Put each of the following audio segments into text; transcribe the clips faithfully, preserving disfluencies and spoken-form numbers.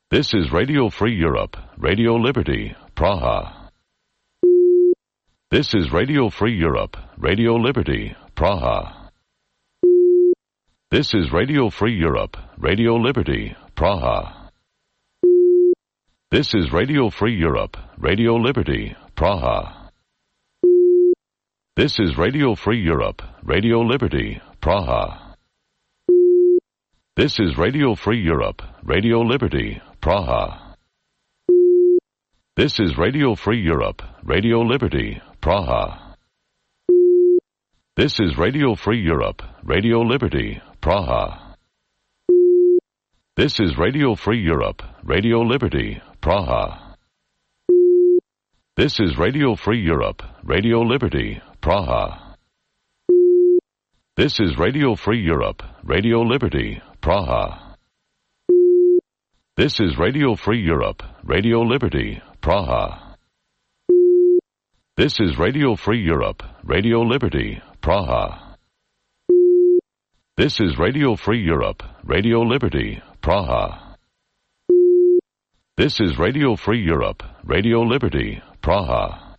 This is Radio Free Europe, Radio Liberty, Praha. This is Radio Free Europe, Radio Liberty, Praha. This is Radio Free Europe, Radio Liberty, Praha. This is Radio Free Europe, Radio Liberty, Praha. This is Radio Free Europe, Radio Liberty, Praha. This is Radio Free Europe, Radio Liberty, Praha. This is Radio Free Europe, Radio Liberty, Praha. This is Radio Free Europe, Radio Liberty, Praha. This is Radio Free Europe, Radio Liberty, Praha. This is Radio Free Europe, Radio Liberty, Praha. This is Radio Free Europe, Radio Liberty, Praha. This is Radio Free Europe, Radio Liberty, Praha. This is Radio Free Europe, Radio Liberty, Praha. This is Radio Free Europe, Radio Liberty, Praha. This is Radio Free Europe, Radio Liberty, Praha.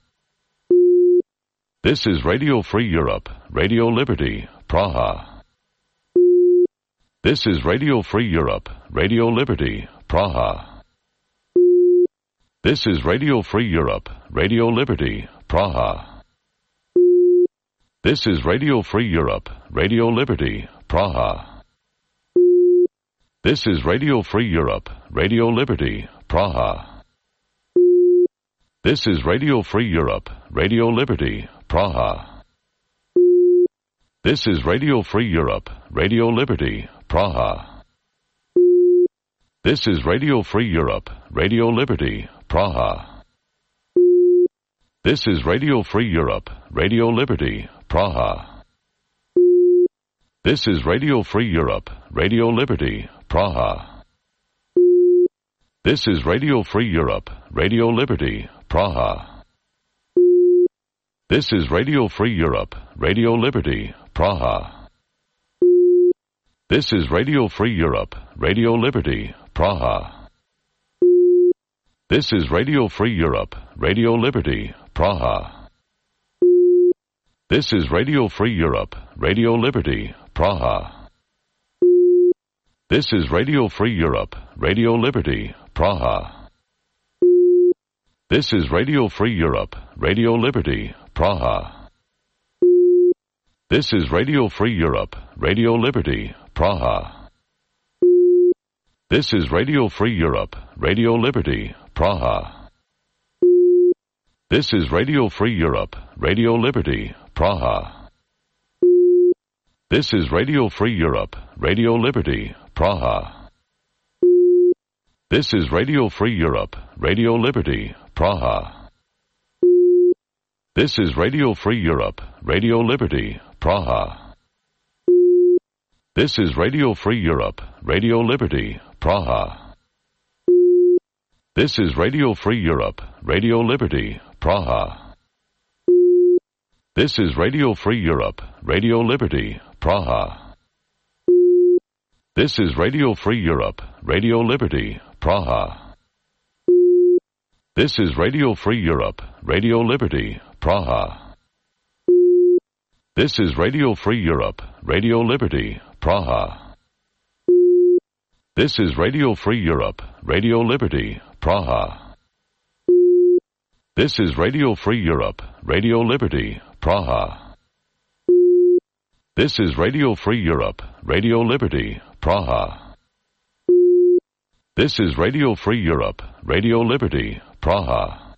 This is Radio Free Europe, Radio Liberty, Praha. This is Radio Free Europe, Radio Liberty, Praha. This is Radio Free Europe, Radio Liberty, Praha. This is Radio Free Europe, Radio Liberty, Praha. This is Radio Free Europe, Radio Liberty, Praha. This is Radio Free Europe, Radio Liberty, Praha. This is Radio Free Europe, Radio Liberty, Praha. This is Radio Free Europe, Radio Liberty, Praha. This is Radio Free Europe, Radio Liberty, Praha. This is Radio Free Europe, Radio Liberty, Praha. This is Radio Free Europe, Radio Liberty, Praha. This is Radio Free Europe, Radio Liberty, Praha. This is Radio Free Europe, Radio Liberty, Praha. This is Radio Free Europe, Radio Liberty, Praha. This is Radio Free Europe, Radio Liberty, Praha. This is Radio Free Europe, Radio Liberty, Praha. This is Radio Free Europe, Radio Liberty, Praha. This is Radio Free Europe, Radio Liberty, Praha. This is Radio Free Europe, Radio Liberty, Praha. This is Radio Free Europe, Radio Liberty, Praha. This is Radio Free Europe, Radio Liberty, Praha. This is Radio Free Europe, Radio Liberty, Praha. This is Radio Free Europe, Radio Liberty, Praha. This is Radio Free Europe, Radio Liberty, Praha. This is Radio Free Europe, Radio Liberty, Praha. This is Radio Free Europe, Radio Liberty, Praha. This is Radio Free Europe, Radio Liberty, Praha. This is Radio Free Europe, Radio Liberty, Praha. This is Radio Free Europe, Radio Liberty, Praha. This is Radio Free Europe, Radio Liberty, Praha. This is Radio Free Europe, Radio Liberty, Praha. This is Radio Free Europe, Radio Liberty, Praha. This is Radio Free Europe, Radio Liberty, Praha.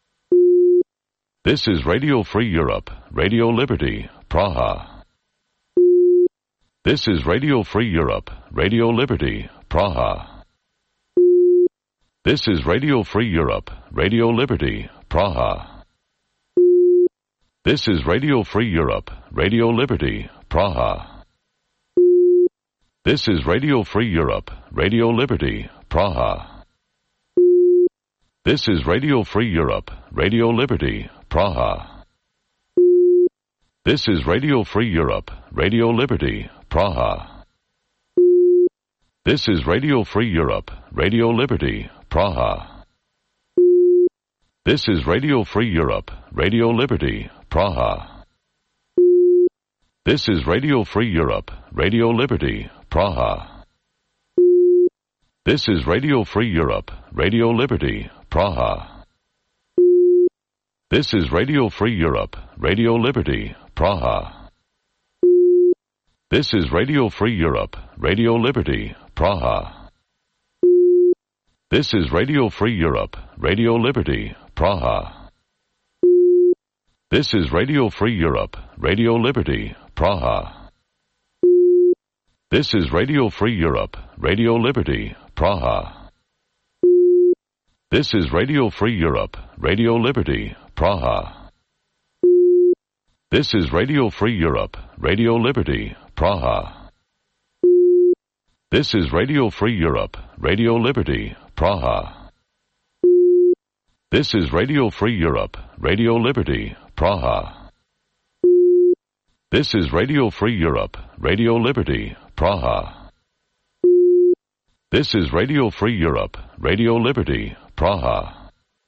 This is Radio Free Europe, Radio Liberty, Praha. This is Radio Free Europe, Radio Liberty, Praha. This is Radio Free Europe, Radio Liberty, Praha. This is Radio Free Europe, Radio Liberty, Praha. This is Radio Free Europe, Radio Liberty, Praha. This is Radio Free Europe, Radio Liberty, Praha. This is Radio Free Europe, Radio Liberty, Praha. This is Radio Free Europe, Radio Liberty, Praha. This is Radio Free Europe, Radio Liberty, Praha. This is Radio Free Europe, Radio Liberty, Praha. This is Radio Free Europe, Radio Liberty, Praha. This is Radio Free Europe, Radio Liberty, Praha. This is Radio Free Europe, Radio Liberty, Praha. This is Radio Free Europe, Radio Liberty, Praha. This is Radio Free Europe, Radio Liberty, Praha. This is Radio Free Europe, Radio Liberty, Praha. This is Radio Free Europe, Radio Liberty, Praha. This is Radio Free Europe, Radio Liberty, Praha. This is Radio Free Europe, Radio Liberty, Praha. This is Radio Free Europe, Radio Liberty, Praha. This is Radio Free Europe, Radio Liberty, Praha. This is Radio Free Europe, Radio Liberty, Praha.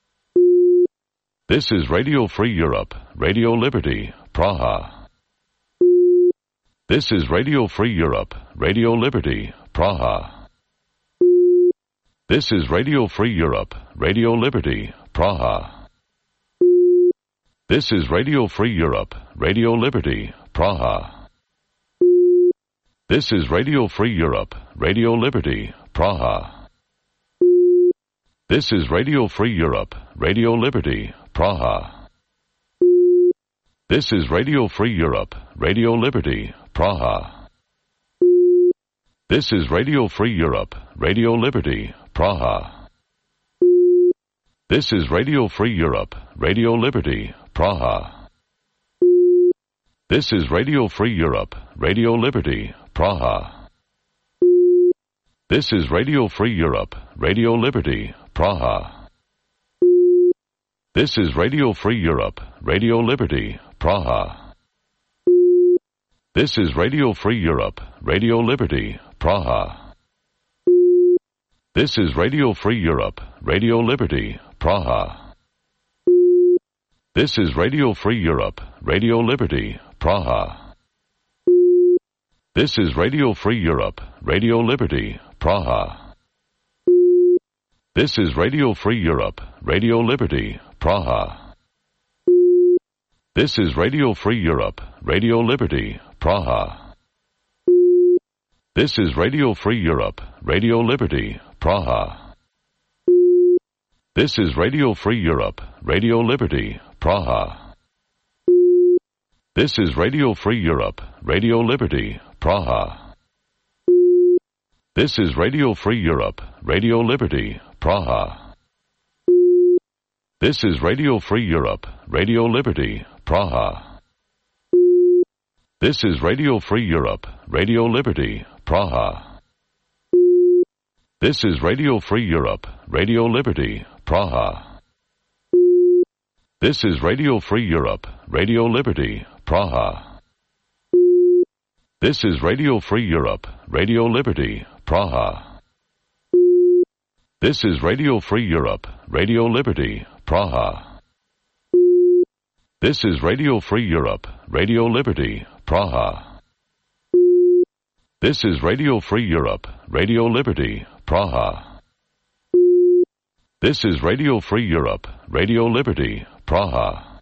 This is Radio Free Europe, Radio Liberty, Praha. This is Radio Free Europe, Radio Liberty, Praha. This is Radio Free Europe, Radio Liberty, Praha. This is Radio Free Europe, Radio Liberty, Praha. This is Radio Free Europe, Radio Liberty, Praha. This is Radio Free Europe, Radio Liberty, Praha. This is Radio Free Europe, Radio Liberty, Praha. This is Radio Free Europe, Radio Liberty, Praha. This is Radio Free Europe, Radio Liberty, Praha. This is Radio Free Europe, Radio Liberty, Praha. This is Radio Free Europe, Radio Liberty, Praha. This is Radio Free Europe, Radio Liberty, Praha. This is Radio Free Europe, Radio Liberty, Praha. This is Radio Free Europe, Radio Liberty, Praha. This is Radio Free Europe, Radio Liberty, Praha. This is Radio Free Europe, Radio Liberty, Praha. This is Radio Free Europe, Radio Liberty, Praha. This is Radio Free Europe, Radio Liberty, Praha. This is Radio Free Europe, Radio Liberty, Praha. This is Radio Free Europe, Radio Liberty, Praha. This is Radio Free Europe, Radio Liberty, Praha. This is Radio Free Europe, Radio Liberty, Praha. This is Radio Free Europe, Radio Liberty, Praha. This is Radio Free Europe, Radio Liberty, Praha. This is Radio Free Europe, Radio Liberty, Praha. This is Radio Free Europe, Radio Liberty, Praha. This is Radio Free Europe, Radio Liberty, Praha. This is Radio Free Europe, Radio Liberty, Praha. This is Radio Free Europe, Radio Liberty, Praha. This is Radio Free Europe, Radio Liberty, Praha. This is Radio Free Europe, Radio Liberty, Praha.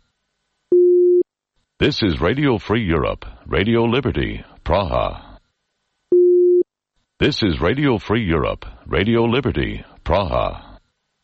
This is Radio Free Europe, Radio Liberty, Praha. This is Radio Free Europe, Radio Liberty, Praha.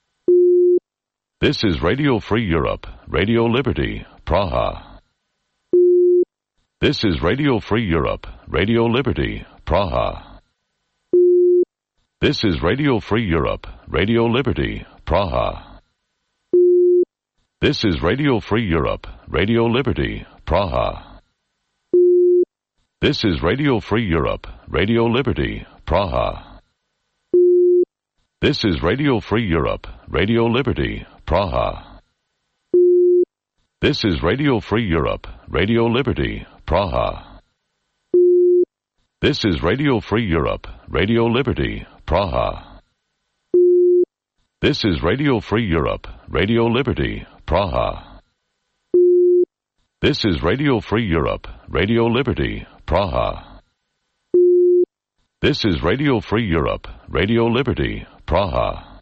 This is Radio Free Europe, Radio Liberty, Praha. This is Radio Free Europe, Radio Liberty, Praha. This is Radio Free Europe, Radio Liberty, Praha. This is Radio Free Europe, Radio Liberty, Praha. This is Radio Free Europe, Radio Liberty, Praha. This is Radio Free Europe, Radio Liberty, Praha. This is Radio Free Europe, Radio Liberty, Praha. This is Radio Free Europe, Radio Liberty, Praha. This is Radio Free Europe, Radio Liberty, Praha. This is Radio Free Europe, Radio Liberty, Praha. This is Radio Free Europe, Radio Liberty, Praha.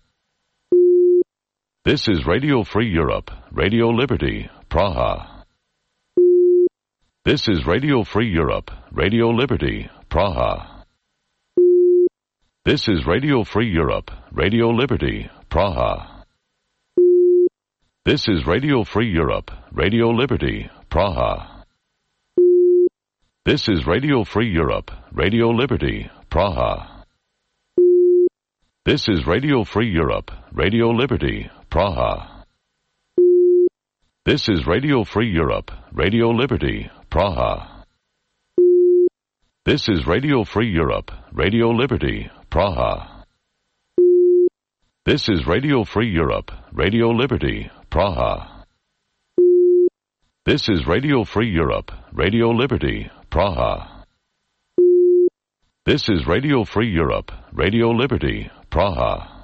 This is Radio Free Europe, Radio Liberty, Praha. This is Radio Free Europe, Radio Liberty, Praha. This is Radio Free Europe, Radio Liberty, Praha. This is Radio Free Europe, Radio Liberty, Praha. This is Radio Free Europe, Radio Liberty, Praha. This is Radio Free Europe, Radio Liberty, Praha. This is Radio Free Europe, Radio Liberty, Praha. This is Radio Free Europe, Radio Liberty, Praha. This is Radio Free Europe, Radio Liberty, Praha. This is Radio Free Europe, Radio Liberty, Praha. This is Radio Free Europe, Radio Liberty, Praha.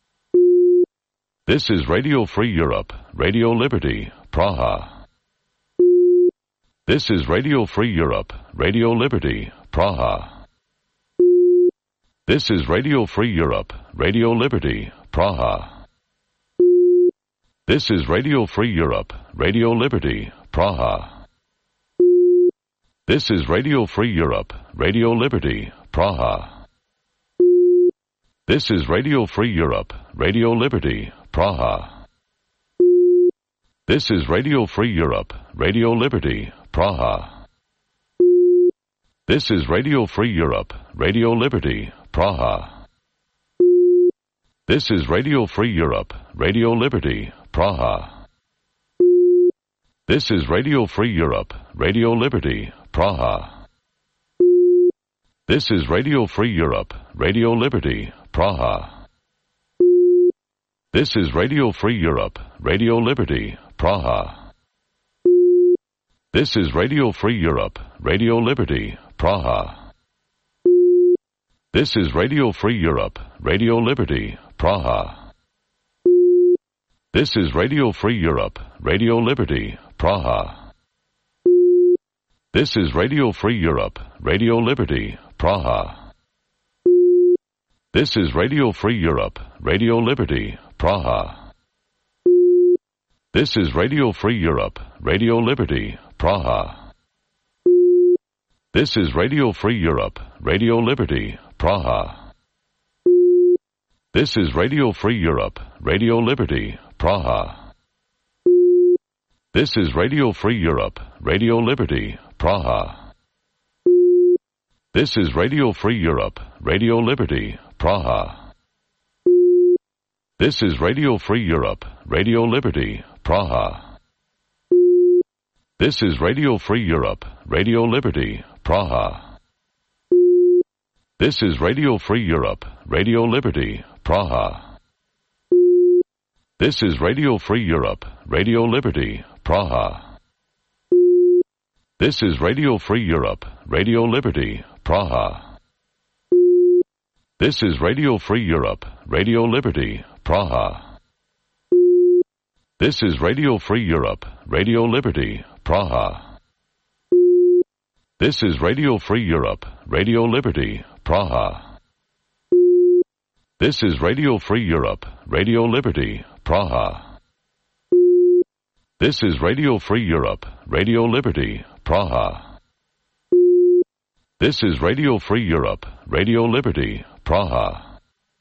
This is Radio Free Europe, Radio Liberty, Praha. This is Radio Free Europe, Radio Liberty, Praha. This is Radio Free Europe, Radio Liberty, Praha. This is Radio Free Europe, Radio Liberty, Praha. This is Radio Free Europe, Radio Liberty, Praha. This is Radio Free Europe, Radio Liberty, Praha. This is Radio Free Europe, Radio Liberty, Praha. This is Radio Free Europe, Radio Liberty, Praha. This is Radio Free Europe, Radio Liberty, Praha. This is Radio Free Europe, Radio Liberty, Praha. This is Radio Free Europe, Radio Liberty, Praha. This is Radio Free Europe, Radio Liberty, Praha. This is Radio Free Europe, Radio Liberty, Praha. This is Radio Free Europe, Radio Liberty, Praha. This is Radio Free Europe, Radio Liberty, Praha. This is Radio Free Europe, Radio Liberty, Praha. This is Radio Free Europe, Radio Liberty, Praha. This is Radio Free Europe, Radio Liberty, Praha. This is Radio Free Europe, Radio Liberty, Praha. This is Radio Free Europe, Radio Liberty, Praha. This is Radio Free Europe, Radio Liberty, Praha. This is Radio Free Europe, Radio Liberty, Praha. This is Radio Free Europe, Radio Liberty, Praha. This is Radio Free Europe, Radio Liberty, Praha. This is Radio Free Europe, Radio Liberty, Praha. This is Radio Free Europe, Radio Liberty, Praha. This is Radio Free Europe, Radio Liberty, Praha. This is Radio Free Europe, Radio Liberty, Praha. This is Radio Free Europe, Radio Liberty, Praha. This is Radio Free Europe, Radio Liberty, Praha. This is Radio Free Europe, Radio Liberty, Praha. This is Radio Free Europe, Radio Liberty, Praha. This is Radio Free Europe, Radio Liberty, Praha.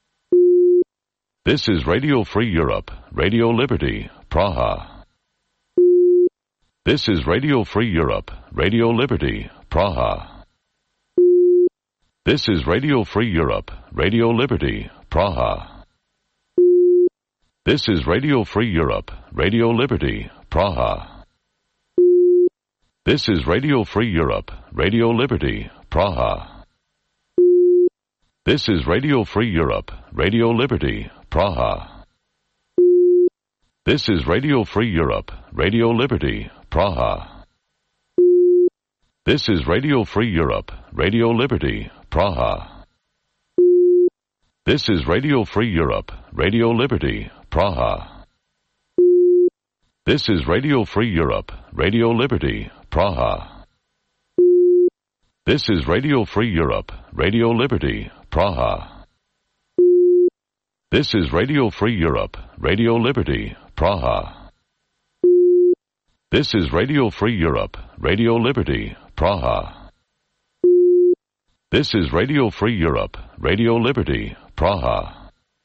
This is Radio Free Europe, Radio Liberty, Praha. This is Radio Free Europe, Radio Liberty, Praha. This is Radio Free Europe, Radio Liberty, Praha. This is Radio Free Europe, Radio Liberty, Praha. This is Radio Free Europe, Radio Liberty, Praha. This is Radio Free Europe, Radio Liberty, Praha. This is Radio Free Europe, Radio Liberty, Praha. This is Radio Free Europe, Radio Liberty, Praha. This is Radio Free Europe, Radio Liberty, Praha. This is Radio Free Europe, Radio Liberty, Praha. This is Radio Free Europe, Radio Liberty, Praha. This is Radio Free Europe, Radio Liberty, Praha. This is Radio Free Europe, Radio Liberty, Praha. This is Radio Free Europe, Radio Liberty, Praha.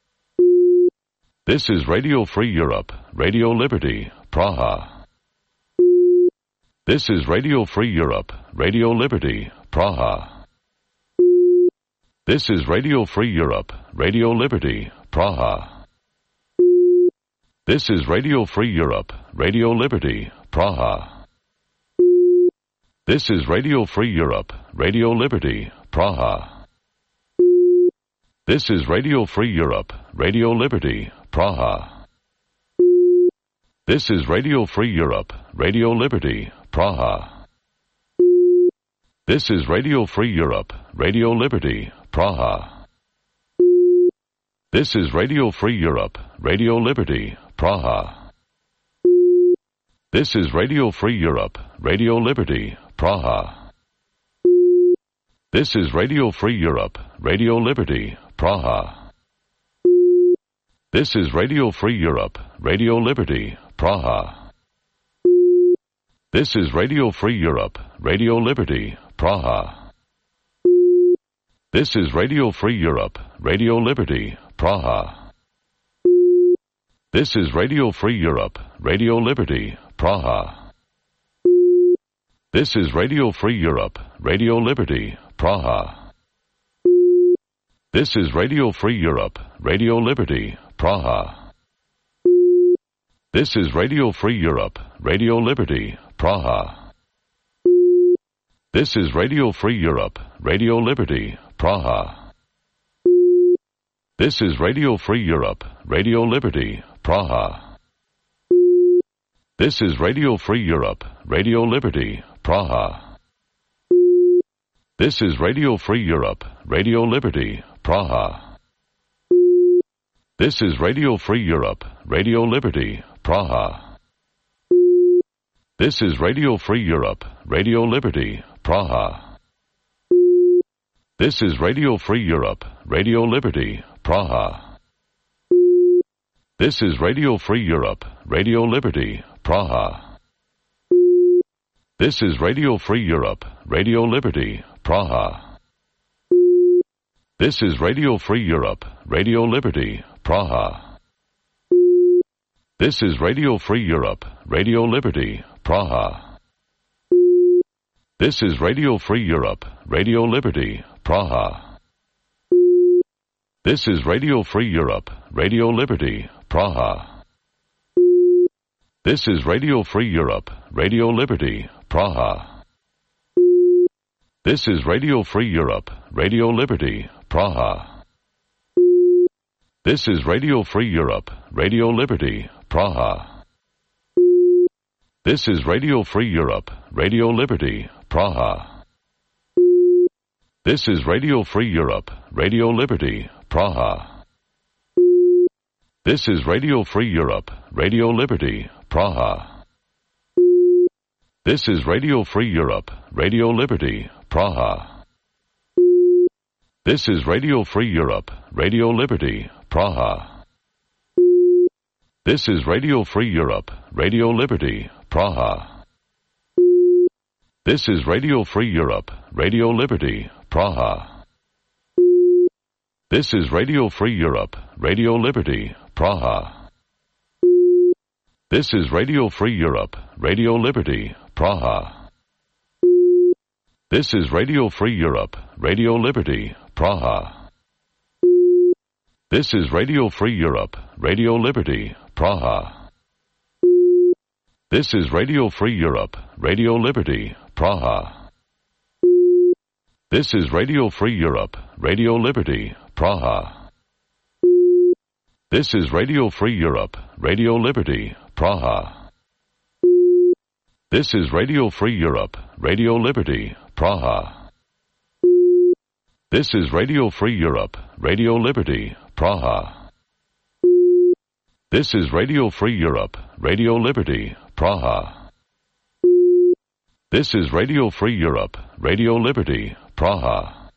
This is Radio Free Europe, Radio Liberty, Praha. This is Radio Free Europe, Radio Liberty, Praha. This is Radio Free Europe, Radio Liberty, Praha. This is Radio Free Europe, Radio Liberty, Praha. This is Radio Free Europe, Radio Liberty, Praha. This is Radio Free Europe, Radio Liberty, Praha. This is Radio Free Europe, Radio Liberty, Praha. This is Radio Free Europe, Radio Liberty, Praha. This is Radio Free Europe, Radio Liberty, Praha. This is Radio Free Europe, Radio Liberty, Praha. This is Radio Free Europe, Radio Liberty, Praha. This is Radio Free Europe, Radio Liberty, Praha. This is Radio Free Europe, Radio Liberty, Praha. This is Radio Free Europe, Radio Liberty, Praha. This is Radio Free Europe, Radio Liberty, Praha. This is Radio Free Europe, Radio Liberty, Praha. This is Radio Free Europe, Radio Liberty, Praha. This is Radio Free Europe, Radio Liberty, Praha. This is Radio Free Europe, Radio Liberty, Praha. This is Radio Free Europe, Radio Liberty, Praha. This is Radio Free Europe, Radio Liberty, Praha. This is Radio Free Europe, Radio Liberty, Praha. This is Radio Free Europe, Radio Liberty, Praha. This is Radio Free Europe, Radio Liberty, Praha. This is Radio Free Europe, Radio Liberty, Praha. This is Radio Free Europe, Radio Liberty, Praha. This is Radio Free Europe, Radio Liberty, Praha. This is Radio Free Europe, Radio Liberty, Praha. This is Radio Free Europe, Radio Liberty, Praha. This is Radio Free Europe, Radio Liberty, Praha. This is Radio Free Europe, Radio Liberty, Praha. This is Radio Free Europe, Radio Liberty, Praha. This is Radio Free Europe, Radio Liberty, Praha. This is Radio Free Europe, Radio Liberty, Praha. This is Radio Free Europe, Radio Liberty, Praha. This is Radio Free Europe, Radio Liberty, Praha. This is Radio Free Europe, Radio Liberty, Praha. This is Radio Free Europe, Radio Liberty, Praha. This is Radio Free Europe, Radio Liberty, Praha. This is Radio Free Europe, Radio Liberty, Praha. This is Radio Free Europe, Radio Liberty, Praha. This is Radio Free Europe, Radio Liberty, Praha. This is Radio Free Europe, Radio Liberty, Praha. This is Radio Free Europe, Radio Liberty, Praha. This is Radio Free Europe, Radio Liberty, Praha. This is Radio Free Europe, Radio Liberty, Praha. This is Radio Free Europe, Radio Liberty, Praha. This is Radio Free Europe, Radio Liberty, Praha. This is Radio Free Europe, Radio Liberty, Praha. This is Radio Free Europe, Radio Liberty, Praha. This is Radio Free Europe, Radio Liberty, Praha. This is Radio Free Europe, Radio Liberty, Praha.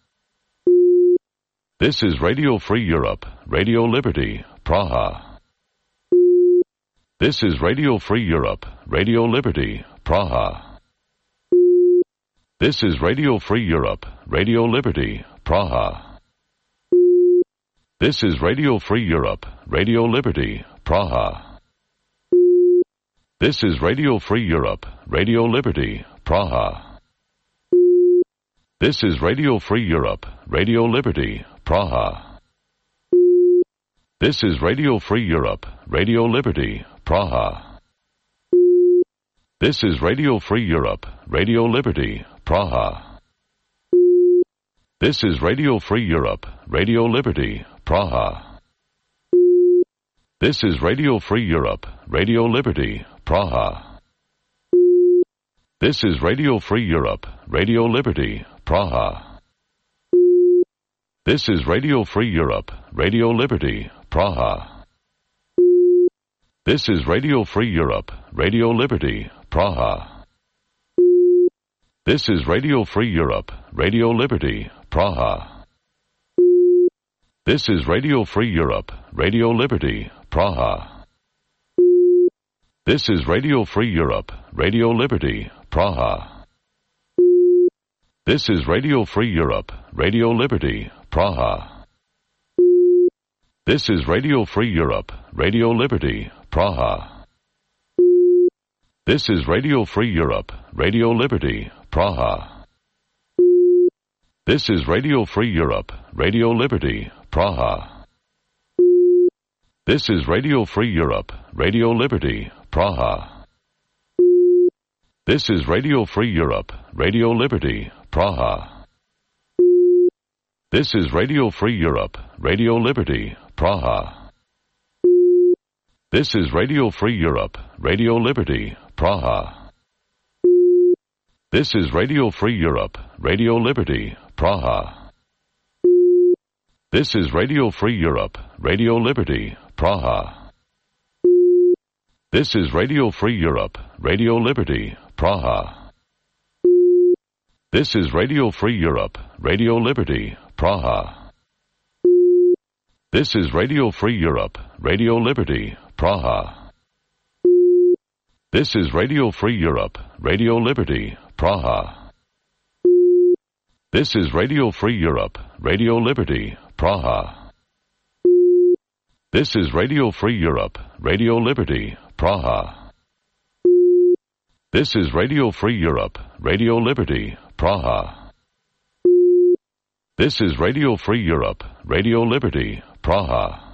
This is Radio Free Europe, Radio Liberty, Praha. This is Radio Free Europe, Radio Liberty, Praha. This is Radio Free Europe, Radio Liberty, Praha. This is Radio Free Europe, Radio Liberty, Praha. This is Radio Free Europe, Radio Liberty, Praha. This is Radio Free Europe, Radio Liberty, Praha. This is Radio Free Europe, Radio Liberty, Praha. This is Radio Free Europe, Radio Liberty, Praha. This is Radio Free Europe, Radio Liberty, Praha. This is Radio Free Europe, Radio Liberty, Praha. This is Radio Free Europe, Radio Liberty, Praha. This is Radio Free Europe, Radio Liberty, Praha. This is Radio Free Europe, Radio Liberty, Praha. This is Radio Free Europe, Radio Liberty, Praha. This is Radio Free Europe, Radio Liberty, Praha. This is Radio Free Europe, Radio Liberty, Praha. This is Radio Free Europe, Radio Liberty, Praha. This is Radio Free Europe, Radio Liberty, Praha. This is Radio Free Europe, Radio Liberty, Praha. This is Radio Free Europe, Radio Liberty, Praha. This is Radio Free Europe, Radio Liberty, Praha. This is Radio Free Europe, Radio Liberty, Praha. This is Radio Free Europe, Radio Liberty, Praha. This is Radio Free Europe, Radio Liberty, Praha. This is Radio Free Europe, Radio Liberty, Praha. This is Radio Free Europe, Radio Liberty, Praha. This is Radio Free Europe, Radio Liberty, Praha. This is Radio Free Europe, Radio Liberty, Praha. This is Radio Free Europe, Radio Liberty, Praha. This is Radio Free Europe, Radio Liberty, Praha. This is Radio Free Europe, Radio Liberty, Praha. This is Radio Free Europe, Radio Liberty, Praha. This is Radio Free Europe, Radio Liberty, Praha. This is Radio Free Europe, Radio Liberty, Praha.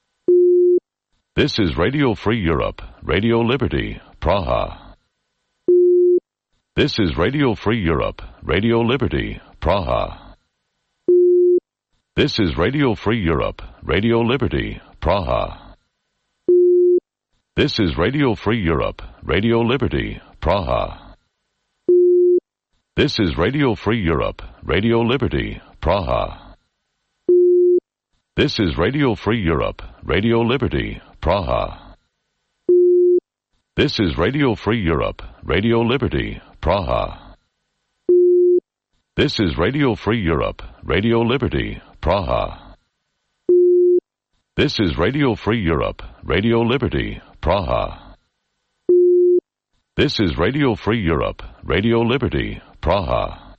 This is Radio Free Europe, Radio Liberty, Praha. This is Radio Free Europe, Radio Liberty, Praha. This is Radio Free Europe, Radio Liberty, Praha. This is Radio Free Europe, Radio Liberty, Praha. This is Radio Free Europe, Radio Liberty, Praha. This is Radio Free Europe, Radio Liberty, Praha. This is Radio Free Europe, Radio Liberty, Praha. This is Radio Free Europe, Radio Liberty, Praha. This is Radio Free Europe, Radio Liberty, Praha. This is Radio Free Europe, Radio Liberty, Praha.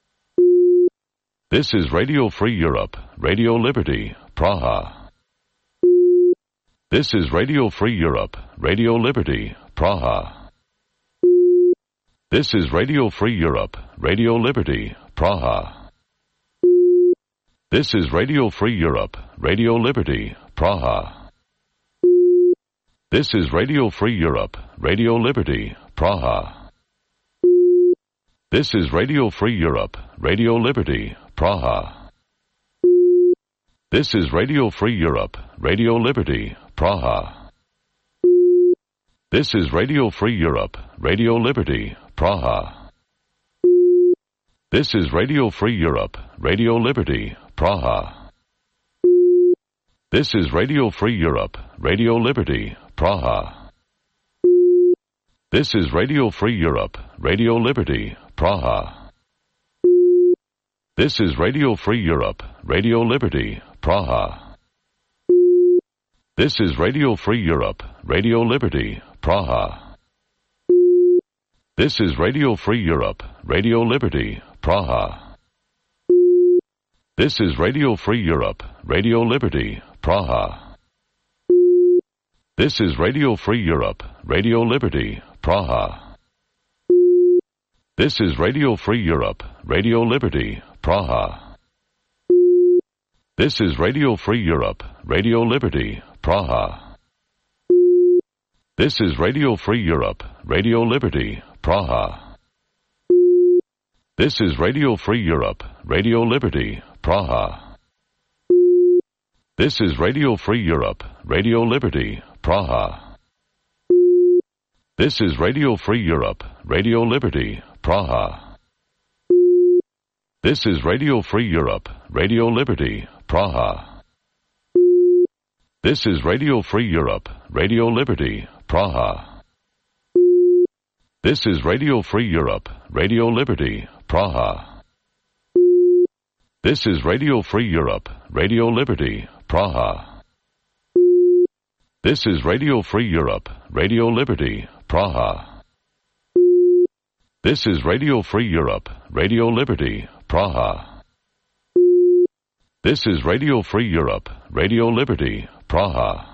This is Radio Free Europe, Radio Liberty, Praha. This is Radio Free Europe, Radio Liberty, Praha. This is Radio Free Europe, Radio Liberty, Praha. This is Radio Free Europe, Radio Liberty, Praha. This is Radio Free Europe, Radio Liberty, Praha. This is Radio Free Europe, Radio Liberty, Praha. This is Radio Free Europe, Radio Liberty, Praha. This is Radio Free Europe, Radio Liberty, Praha. This is Radio Free Europe, Radio Liberty, Praha. This is Radio Free Europe, Radio Liberty, Praha. This is Radio Free Europe, Radio Liberty, Praha. This is Radio Free Europe, Radio Liberty, Praha. This is Radio Free Europe, Radio Liberty, Praha. This is Radio Free Europe, Radio Liberty, Praha. This is Radio Free Europe, Radio Liberty, Praha. This is Radio Free Europe, Radio Liberty, Praha. This is Radio Free Europe, Radio Liberty, Praha. This is Radio Free Europe, Radio Liberty, Praha. This is Radio Free Europe, Radio Liberty, Praha. This is Radio Free Europe, Radio Liberty, Praha. This is Radio Free Europe, Radio Liberty, Praha. This is Radio Free Europe, Radio Liberty, Praha. This is Radio Free Europe, Radio Liberty, Praha. This is Radio Free Europe, Radio Liberty, Praha. This is Radio Free Europe, Radio Liberty, Praha. This is Radio Free Europe, Radio Liberty, Praha. This is Radio Free Europe, Radio Liberty, Praha. This is Radio Free Europe, Radio Liberty, Praha. This is Radio Free Europe, Radio Liberty, Praha.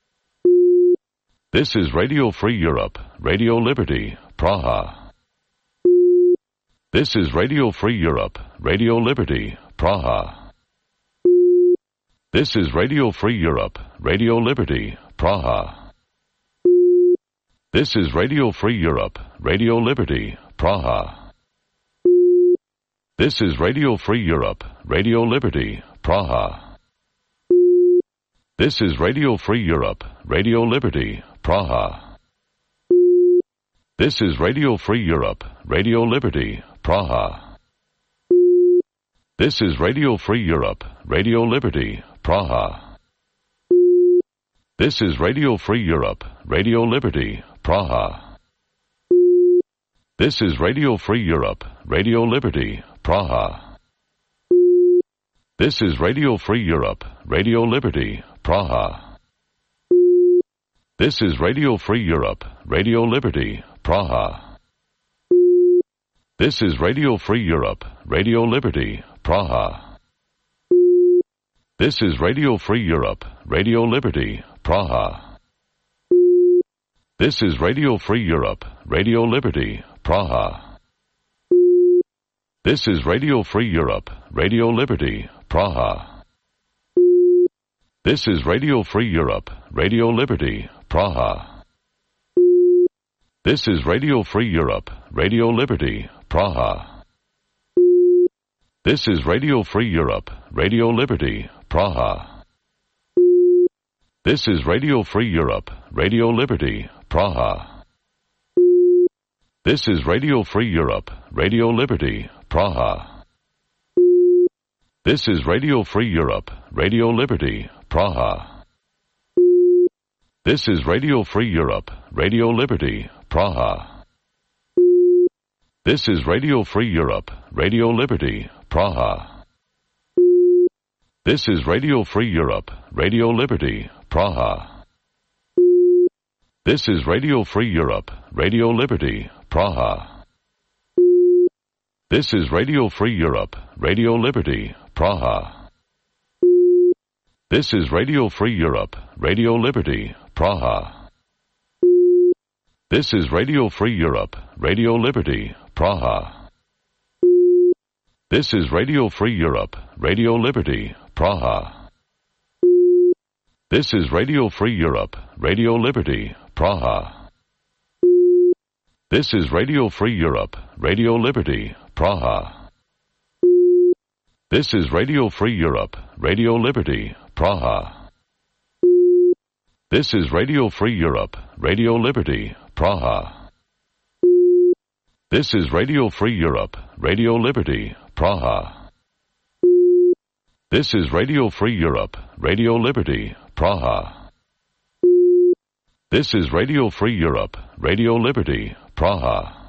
This is Radio Free Europe, Radio Liberty, Praha. This is Radio Free Europe, Radio Liberty, Praha. This is Radio Free Europe, Radio Liberty, Praha. This is Radio Free Europe, Radio Liberty, Praha. This is Radio Free Europe, Radio Liberty, Praha. This is Radio Free Europe, Radio Liberty, Praha. This is Radio Free Europe, Radio Liberty, Praha. This is Radio Free Europe, Radio Liberty, Praha. This is Radio Free Europe, Radio Liberty, Praha. This is Radio Free Europe, Radio Liberty, Praha. This is Radio Free Europe, Radio Liberty, Praha. This is Radio Free Europe, Radio Liberty, Praha. This is Radio Free Europe, Radio Liberty, Praha. This is Radio Free Europe, Radio Liberty, Praha. This is Radio Free Europe, Radio Liberty, Praha. This is Radio Free Europe, Radio Liberty, Praha. This is Radio Free Europe, Radio Liberty, Praha. This is Radio Free Europe, Radio Liberty, Praha. This is Radio Free Europe, Radio Liberty, Praha. This is Radio Free Europe, Radio Liberty, Praha. This is Radio Free Europe, Radio Liberty, Praha. This is Radio Free Europe, Radio Liberty, Praha. This is Radio Free Europe, Radio Liberty, Praha. This is Radio Free Europe, Radio Liberty, Praha. This is Radio Free Europe, Radio Liberty, Praha. This is Radio Free Europe, Radio Liberty, Praha. This is Radio Free Europe, Radio Liberty, Praha. This is Radio Free Europe, Radio Liberty, Praha. This is Radio Free Europe, Radio Liberty, Praha. This is Radio Free Europe, Radio Liberty, Praha. This is Radio Free Europe, Radio Liberty, Praha. This is Radio Free Europe, Radio Liberty, Praha. This is Radio Free Europe, Radio Liberty, Praha. This is Radio Free Europe, Radio Liberty, Praha. This is Radio Free Europe, Radio Liberty, Praha. This is Radio Free Europe, Radio Liberty, Praha. This is Radio Free Europe, Radio Liberty, Praha.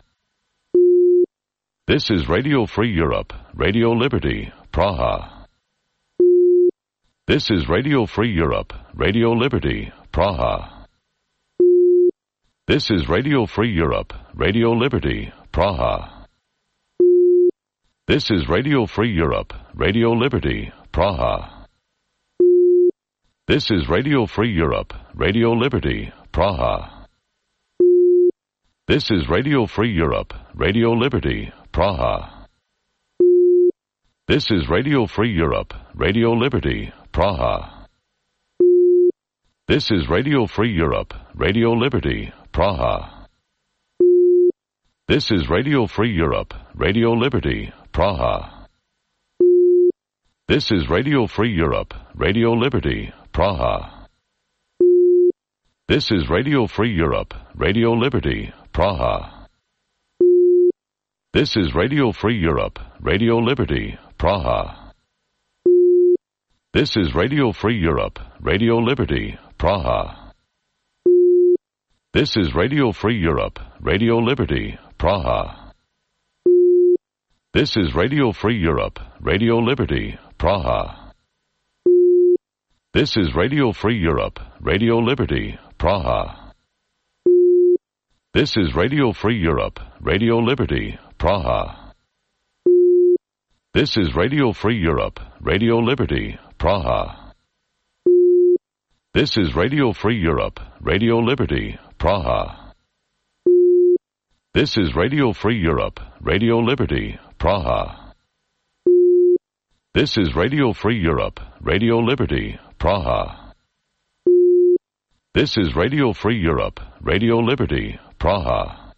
This is Radio Free Europe, Radio Liberty, Praha. This is Radio Free Europe, Radio Liberty, Praha. This is Radio Free Europe, Radio Liberty, Praha. This is Radio Free Europe, Radio Liberty, Praha. This is Radio Free Europe, Radio Liberty, Praha. This is Radio Free Europe, Radio Liberty, Praha. This is Radio Free Europe, Radio Liberty, Praha. This is Radio Free Europe, Radio Liberty, Praha. This is Radio Free Europe, Radio Liberty, Praha. This is Radio Free Europe, Radio Liberty, Praha. This is Radio Free Europe, Radio Liberty, Praha. This is Radio Free Europe, Radio Liberty, Praha. This is Radio Free Europe, Radio Liberty, Praha. This is Radio Free Europe, Radio Liberty, Praha. This is Radio Free Europe, Radio Liberty, Praha. This is Radio Free Europe, Radio Liberty, Praha. This is Radio Free Europe, Radio Liberty, Praha. This is Radio Free Europe, Radio Liberty, Praha. This is Radio Free Europe, Radio Liberty, Praha. This is Radio Free Europe, Radio Liberty, Praha. This is Radio Free Europe, Radio Liberty, Praha. This is Radio Free Europe, Radio Liberty, Praha.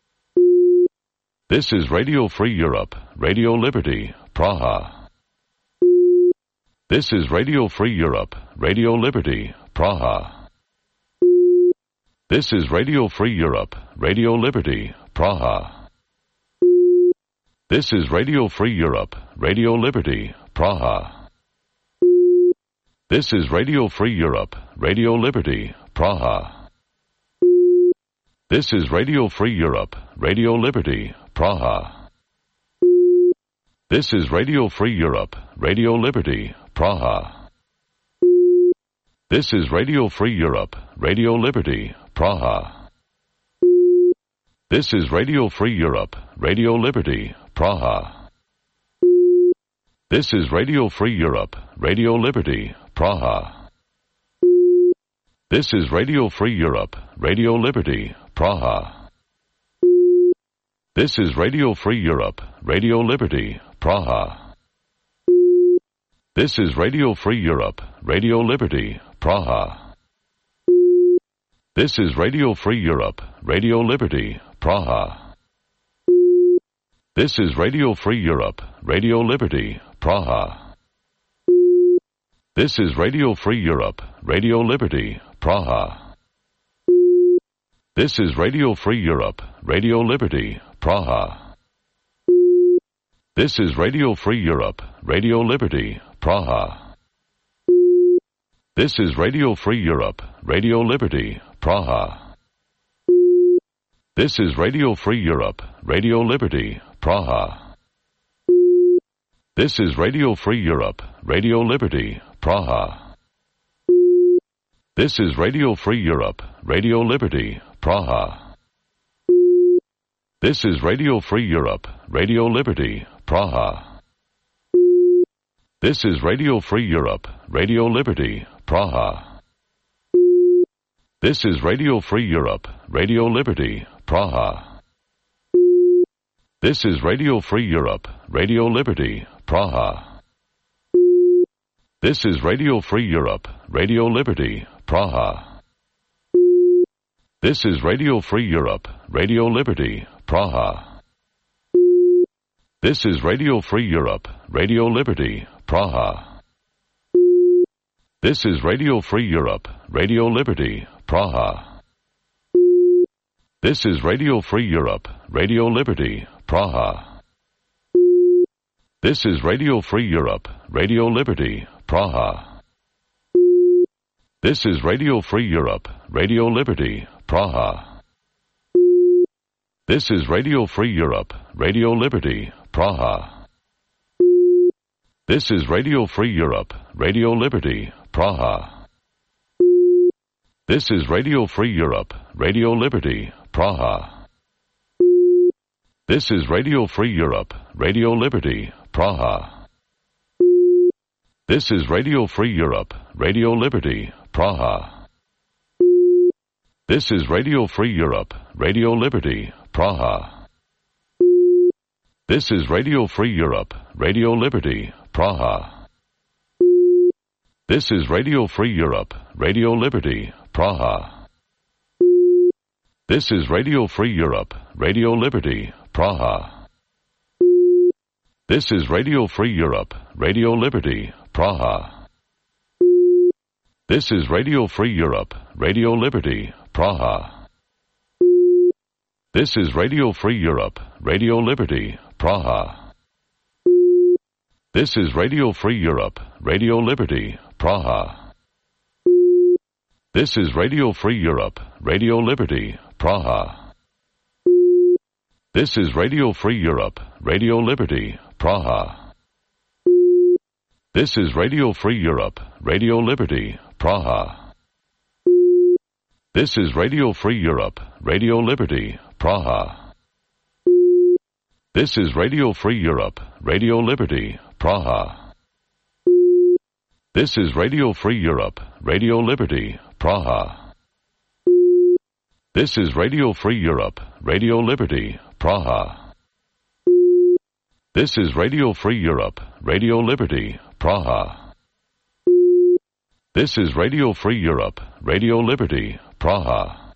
This is Radio Free Europe, Radio Liberty, Praha. This is Radio Free Europe, Radio Liberty, Praha. This is Radio Free Europe, Radio Liberty, Praha. This is Radio Free Europe, Radio Liberty, Praha. This is Radio Free Europe, Radio Liberty, Praha. This is Radio Free Europe, Radio Liberty, Praha. This is Radio Free Europe, Radio Liberty, Praha. This is Radio Free Europe, Radio Liberty, Praha. This is Radio Free Europe, Radio Liberty, Praha. This is Radio Free Europe, Radio Liberty, Praha. This is Radio Free Europe, Radio Liberty, Praha. This is Radio Free Europe, Radio Liberty, Praha. This is Radio Free Europe, Radio Liberty, Praha. This is Radio Free Europe, Radio Liberty, Praha. This is Radio Free Europe, Radio Liberty, Praha. This is Radio Free Europe, Radio Liberty, Praha. This is Radio Free Europe, Radio Liberty, Praha. This is Radio Free Europe, Radio Liberty, Praha. This is Radio Free Europe, Radio Liberty, Praha. This is Radio Free Europe, Radio Liberty, Praha. This is Radio Free Europe, Radio Liberty, Praha. This is Radio Free Europe, Radio Liberty, Praha. This is Radio Free Europe, Radio Liberty, Praha. This is Radio Free Europe, Radio Liberty, Praha. This is Radio Free Europe, Radio Liberty, Praha. This is Radio Free Europe, Radio Liberty, Praha. This is Radio Free Europe, Radio Liberty, Praha. This is Radio Free Europe, Radio Liberty, Praha. This is Radio Free Europe, Radio Liberty, Praha. This is Radio Free Europe, Radio Liberty, Praha. This is Radio Free Europe, Radio Liberty, Praha. This is Radio Free Europe, Radio Liberty, Praha. This is Radio Free Europe, Radio Liberty, Praha. This is Radio Free Europe, Radio Liberty, Praha. This is Radio Free Europe, Radio Liberty, Praha. This is Radio Free Europe, Radio Liberty, Praha. This is Radio Free Europe, Radio Liberty, Praha. This is Radio Free Europe, Radio Liberty, Praha. This is Radio Free Europe, Radio Liberty, Praha. This is Radio Free Europe, Radio Liberty, Praha. This is Radio Free Europe, Radio Liberty, Praha. This is Radio Free Europe, Radio Liberty, Praha. This is Radio Free Europe, Radio Liberty, Praha. This is Radio Free Europe, Radio Liberty, Praha. This is Radio Free Europe, Radio Liberty, Praha. This is Radio Free Europe, Radio Liberty, Praha. This is Radio Free Europe, Radio Liberty, Praha. This is Radio Free Europe, Radio Liberty, Praha. This is Radio Free Europe, Radio Liberty, Praha. This is Radio Free Europe, Radio Liberty, Praha. This is Radio Free Europe, Radio Liberty, Praha. This is Radio Free Europe, Radio Liberty, Praha. This is Radio Free Europe, Radio Liberty, Praha. This is Radio Free Europe, Radio Liberty, Praha. This is Radio Free Europe, Radio Liberty, Praha.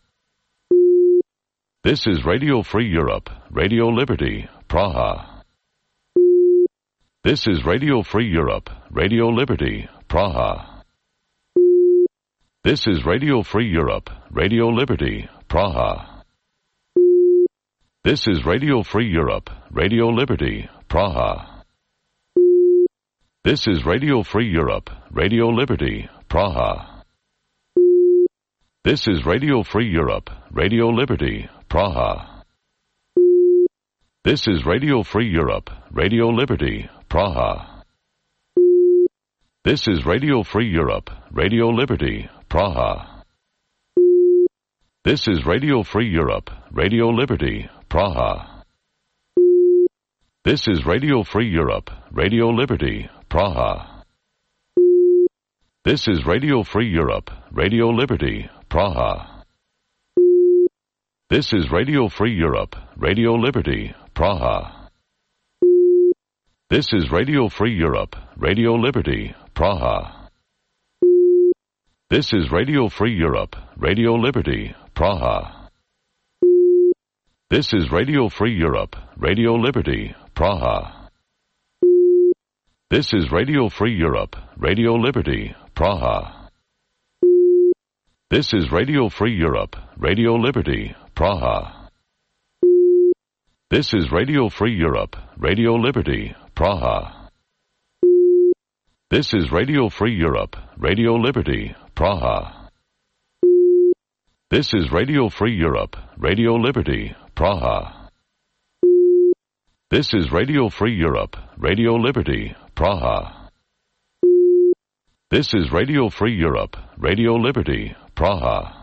This is Radio Free Europe, Radio Liberty, Praha. This is Radio Free Europe, Radio Liberty, Praha. This is Radio Free Europe, Radio Liberty, Praha. This is Radio Free Europe, Radio Liberty, Praha. This is Radio Free Europe, Radio Liberty, Praha. This is Radio Free Europe, Radio Liberty, Praha. This is Radio Free Europe, Radio Liberty, Praha. This is Radio Free Europe, Radio Liberty, Praha. This is Radio Free Europe, Radio Liberty, Praha. This is Radio Free Europe, Radio Liberty, Praha. This is Radio Free Europe, Radio Liberty, Praha. This is Radio Free Europe, Radio Liberty, Praha. This is Radio Free Europe, Radio Liberty, Praha. This is Radio Free Europe, Radio Liberty, Praha. This is Radio Free Europe, Radio Liberty, Praha. This is Radio Free Europe, Radio Liberty, Praha. This is Radio Free Europe, Radio Liberty, Praha. This is Radio Free Europe, Radio Liberty, Praha. This is Radio Free Europe, Radio Liberty, Praha. This is Radio Free Europe, Radio Liberty, Praha. This is Radio Free Europe, Radio Liberty, Praha. This is Radio Free Europe, Radio Liberty, Praha.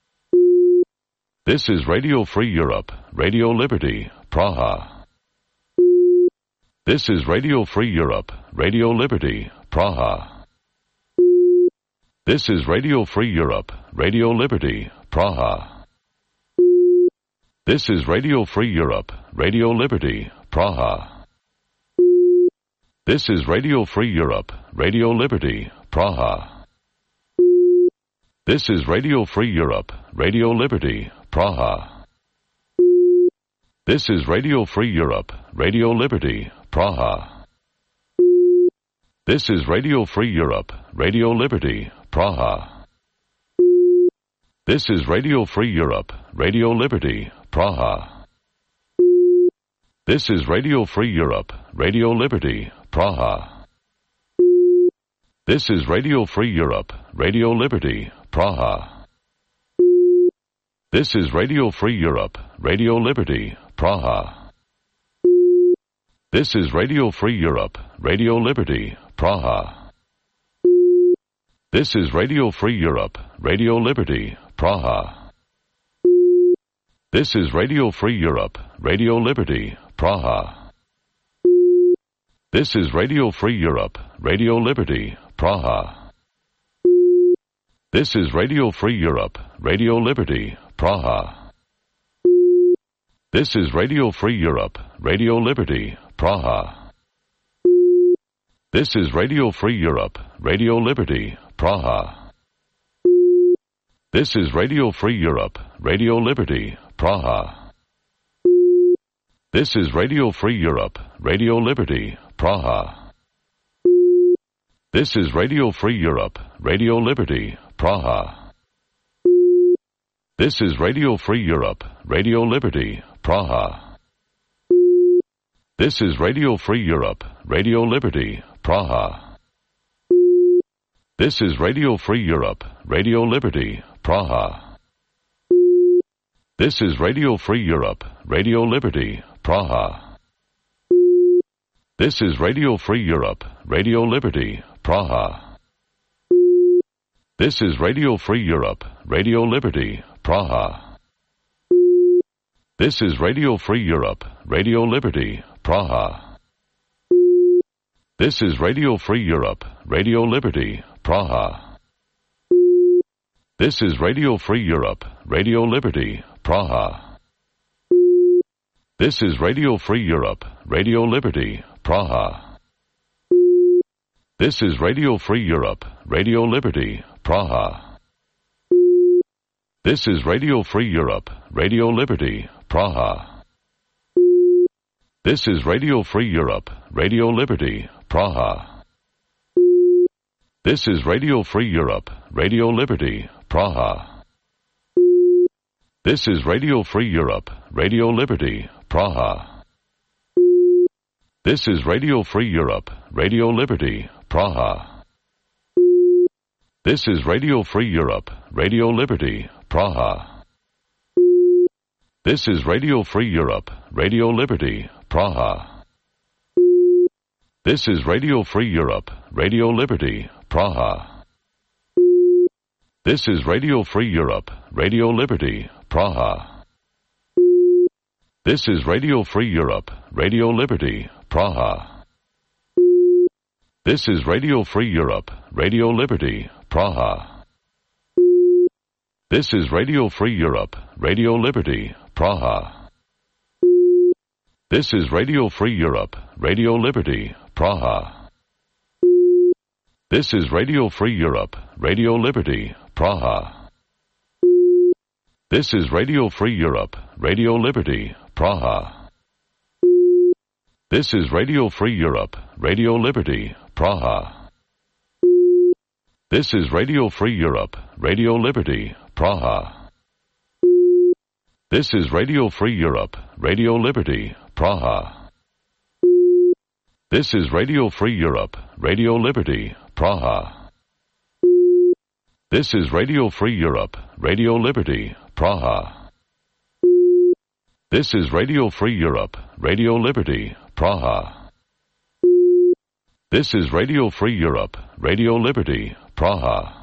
This is Radio Free Europe, Radio Liberty, Praha. This is Radio Free Europe, Radio Liberty, Praha. This is Radio Free Europe, Radio Liberty, Praha. This is Radio Free Europe, Radio Liberty, Praha. This is Radio Free Europe, Radio Liberty, Praha. This is Radio Free Europe, Radio Liberty, Praha. This is Radio Free Europe, Radio Liberty, Praha. This is Radio Free Europe, Radio Liberty, Praha. This is Radio Free Europe, Radio Liberty, Praha. This is Radio Free Europe, Radio Liberty, Praha. This is Radio Free Europe, Radio Liberty, Praha. This is Radio Free Europe, Radio Liberty, Praha. This is Radio Free Europe, Radio Liberty, Praha. This is Radio Free Europe, Radio Liberty, Praha. This is Radio Free Europe, Radio Liberty, Praha. This is Radio Free Europe, Radio Liberty, Praha. This is Radio Free Europe, Radio Liberty, Praha. This is Radio Free Europe, Radio Liberty, Praha. This is Radio Free Europe, Radio Liberty, Praha. This is Radio Free Europe, Radio Liberty, Praha. This is Radio Free Europe, Radio Liberty, Praha. This is Radio Free Europe, Radio Liberty, Praha. This is Radio Free Europe, Radio Liberty, Praha. This is Radio Free Europe, Radio Liberty, Praha. This is Radio Free Europe, Radio Liberty, Praha. This is Radio Free Europe, Radio Liberty, Praha. This is Radio Free Europe, Radio Liberty, Praha. This is Radio Free Europe, Radio Liberty, Praha. This is Radio Free Europe, Radio Liberty, Praha. This is Radio Free Europe, Radio Liberty, Praha. This is Radio Free Europe, Radio Liberty, Praha. This is Radio Free Europe, Radio Liberty, Praha. This is Radio Free Europe, Radio Liberty, Praha. This is Radio Free Europe, Radio Liberty, Praha. This is Radio Free Europe, Radio Liberty, Praha. This is Radio Free Europe, Radio Liberty, Praha. This is Radio Free Europe, Radio Liberty, Praha. This is Radio Free Europe, Radio Liberty, Praha. This is Radio Free Europe, Radio Liberty, Praha. This is Radio Free Europe, Radio Liberty, Praha. This is Radio Free Europe, Radio Liberty, Praha. This is Radio Free Europe, Radio Liberty, Praha. This is Radio Free Europe, Radio Liberty, Praha. This is Radio Free Europe, Radio Liberty, Praha. This is Radio Free Europe, Radio Liberty, Praha. This is Radio Free Europe, Radio Liberty, Praha. This is Radio Free Europe, Radio Liberty, Praha. This is Radio Free Europe, Radio Liberty, Praha. This is Radio Free Europe, Radio Liberty, Praha. This is Radio Free Europe, Radio Liberty, Praha. This is Radio Free Europe, Radio Liberty, Praha. This is Radio Free Europe, Radio Liberty, Praha. This is Radio Free Europe, Radio Liberty, Praha. This is Radio Free Europe, Radio Liberty, Praha. This is Radio Free Europe, Radio Liberty, Praha.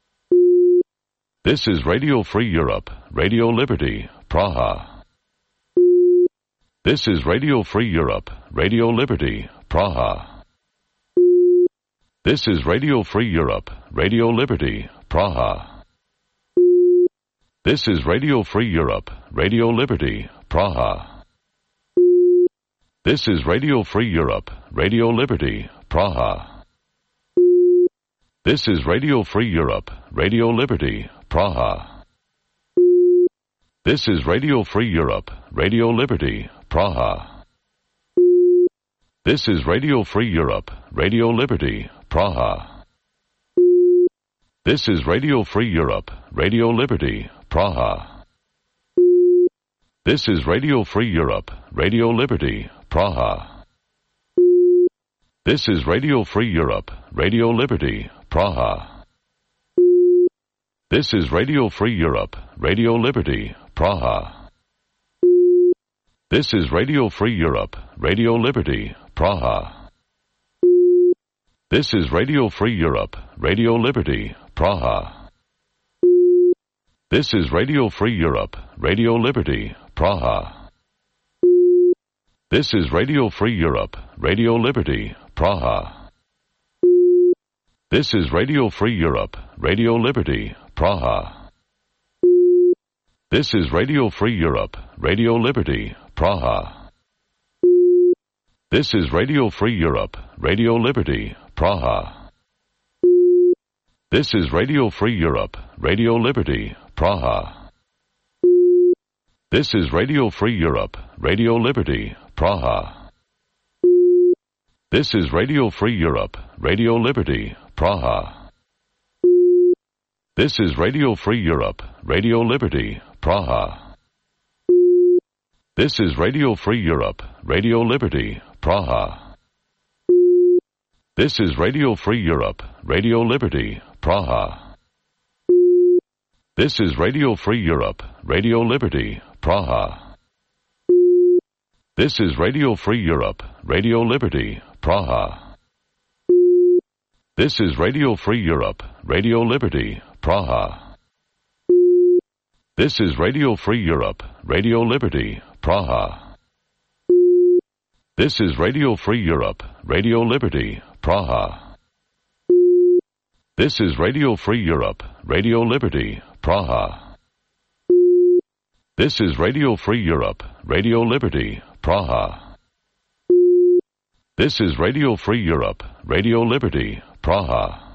This is Radio Free Europe, Radio Liberty, Praha. This is Radio Free Europe, Radio Liberty, Praha. This is Radio Free Europe, Radio Liberty, Praha. This is Radio Free Europe, Radio Liberty, Praha. This is Radio Free Europe, Radio Liberty, Praha. This is Radio Free Europe, Radio Liberty, Praha. This is Radio Free Europe, Radio Liberty, Praha. This is Radio Free Europe, Radio Liberty, Praha. This is Radio Free Europe, Radio Liberty, Praha. This is Radio Free Europe, Radio Liberty, Praha. This is Radio Free Europe, Radio Liberty, Praha. This is Radio Free Europe, Radio Liberty, Praha. This is Radio Free Europe, Radio Liberty, Praha. This is Radio Free Europe, Radio Liberty, Praha. This is Radio Free Europe, Radio Liberty, Praha. This is Radio Free Europe, Radio Liberty, Praha. This is Radio Free Europe, Radio Liberty, Praha. This is Radio Free Europe, Radio Liberty, Praha. This is Radio Free Europe, Radio Liberty, Praha. This is Radio Free Europe, Radio Liberty, Praha. This is Radio Free Europe, Radio Liberty, Praha. This is Radio Free Europe, Radio Liberty, Praha. This is Radio Free Europe, Radio Liberty, Praha. This is Radio Free Europe, Radio Liberty, Praha. This is Radio Free Europe, Radio Liberty, Praha. This is Radio Free Europe, Radio Liberty, Praha. This is Radio Free Europe, Radio Liberty, Praha. This is Radio Free Europe, Radio Liberty, Praha. This is Radio Free Europe, Radio Liberty, Praha. This is Radio Free Europe, Radio Liberty, Praha. This is Radio Free Europe, Radio Liberty, Praha. This is Radio Free Europe, Radio Liberty, Praha. This is Radio Free Europe, Radio Liberty, Praha.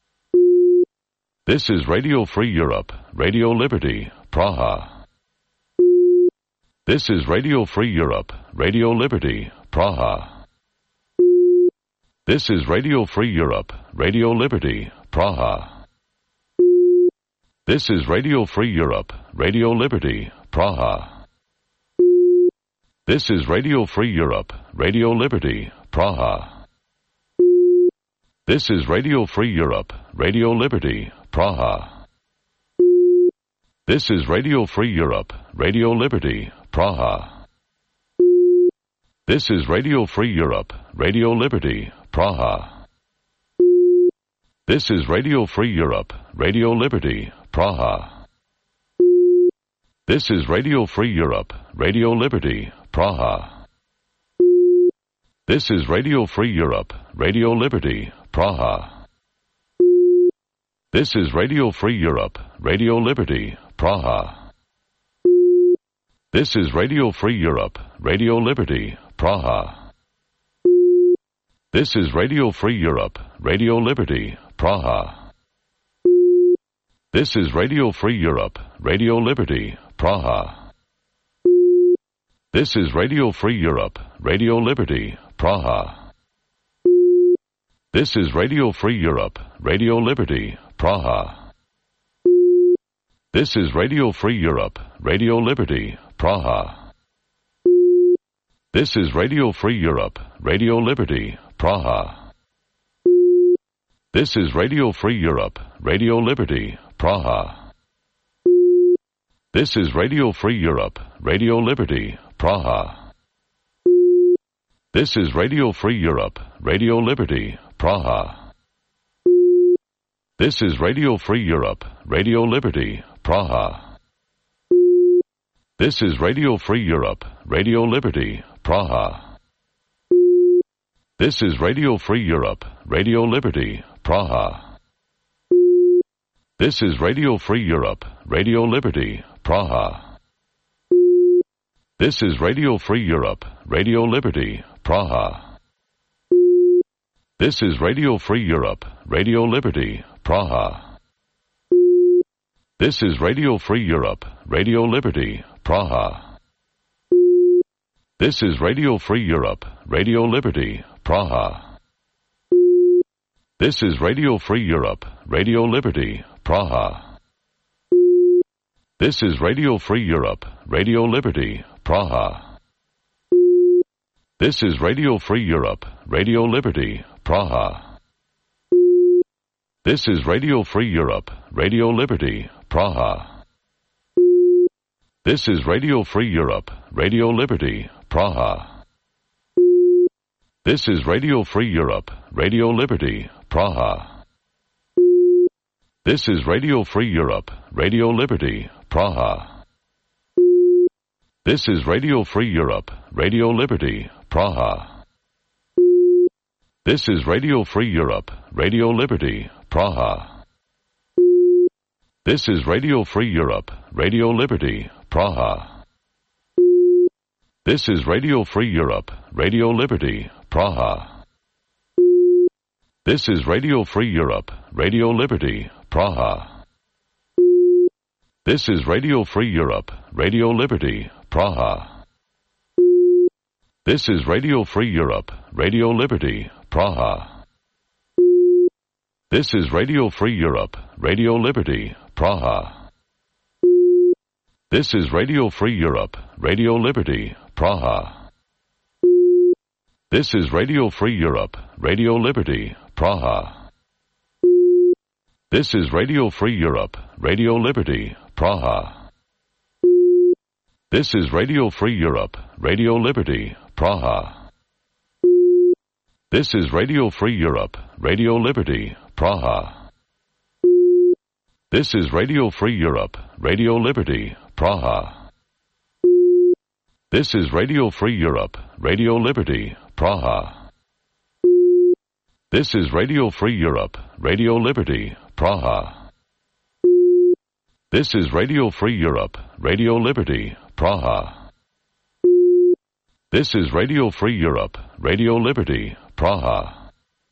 This is Radio Free Europe, Radio Liberty, Praha. This is Radio Free Europe, Radio Liberty, Praha. This is Radio Free Europe, Radio Liberty, Praha. This is Radio Free Europe, Radio Liberty, Praha. This is Radio Free Europe, Radio Liberty, Praha. This is Radio Free Europe, Radio Liberty, Praha. This is Radio Free Europe, Radio Liberty, Praha. This is Radio Free Europe, Radio Liberty, Praha. This is Radio Free Europe, Radio Liberty, Praha. This is Radio Free Europe, Radio Liberty, Praha. This is Radio Free Europe, Radio Liberty, Praha. This is Radio Free Europe, Radio Liberty, Praha. This is Radio Free Europe, Radio Liberty, Praha. This is Radio Free Europe, Radio Liberty, Praha. This is Radio Free Europe, Radio Liberty, Praha. This is Radio Free Europe, Radio Liberty, Praha. This is Radio Free Europe, Radio Liberty, Praha. This is Radio Free Europe, Radio Liberty, Praha. This is Radio Free Europe, Radio Liberty, Praha. This is Radio Free Europe, Radio Liberty, Praha. This is Radio Free Europe, Radio Liberty, Praha. This is Radio Free Europe, Radio Liberty, Praha. This is Radio Free Europe, Radio Liberty, Praha. This is Radio Free Europe, Radio Liberty, Praha. This is Radio Free Europe, Radio Liberty, Praha. This is Radio Free Europe, Radio Liberty, Praha. This is Radio Free Europe, Radio Liberty, Praha. This is Radio Free Europe, Radio Liberty, Praha. This is Radio Free Europe, Radio Liberty, Praha. This is Radio Free Europe, Radio Liberty, Praha. This is Radio Free Europe, Radio Liberty, Praha. This is Radio Free Europe, Radio Liberty, Praha. This is Radio Free Europe, Radio Liberty, Praha. This is Radio Free Europe, Radio Liberty, Praha. This is Radio Free Europe, Radio Liberty, Praha. This is Radio Free Europe, Radio Liberty, Praha. This is Radio Free Europe, Radio Liberty, Praha. This is Radio Free Europe, Radio Liberty, Praha. This is Radio Free Europe, Radio Liberty, Praha. This is Radio Free Europe, Radio Liberty, Praha. This is Radio Free Europe, Radio Liberty, Praha. This is Radio Free Europe, Radio Liberty, Praha. This is Radio Free Europe, Radio Liberty, Praha. This is Radio Free Europe, Radio Liberty, Praha. This is Radio Free Europe, Radio Liberty, Praha. This is Radio Free Europe, Radio Liberty, Praha. This is Radio Free Europe, Radio Liberty, Praha. This is Radio Free Europe, Radio Liberty, Praha. This is Radio Free Europe, Radio Liberty, Praha. This is Radio Free Europe, Radio Liberty, Praha. This is Radio Free Europe, Radio Liberty, Praha. This is Radio Free Europe, Radio Liberty, Praha. This is Radio Free Europe, Radio Liberty, Praha. This is Radio Free Europe, Radio Liberty, Praha. This is Radio Free Europe, Radio Liberty, Praha.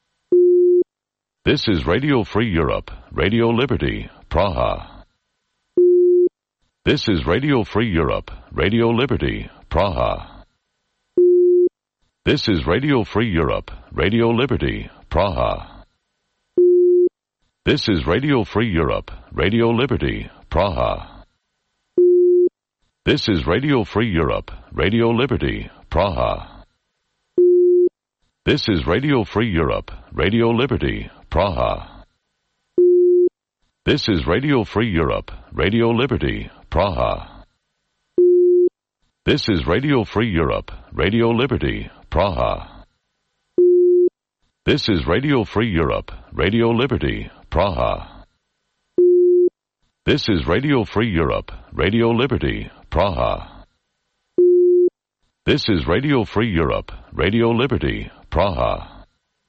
This is Radio Free Europe, Radio Liberty, Praha. This is Radio Free Europe, Radio Liberty, Praha. This is Radio Free Europe, Radio Liberty, Praha. This is Radio Free Europe, Radio Liberty, Praha. This is Radio Free Europe, Radio Liberty, Praha. This is Radio Free Europe, Radio Liberty, Praha. This is Radio Free Europe, Radio Liberty, Praha. This is Radio Free Europe, Radio Liberty, Praha. This is Radio Free Europe, Radio Liberty, Praha. This is Radio Free Europe, Radio Liberty, Praha. This is Radio Free Europe, Radio Liberty, Praha.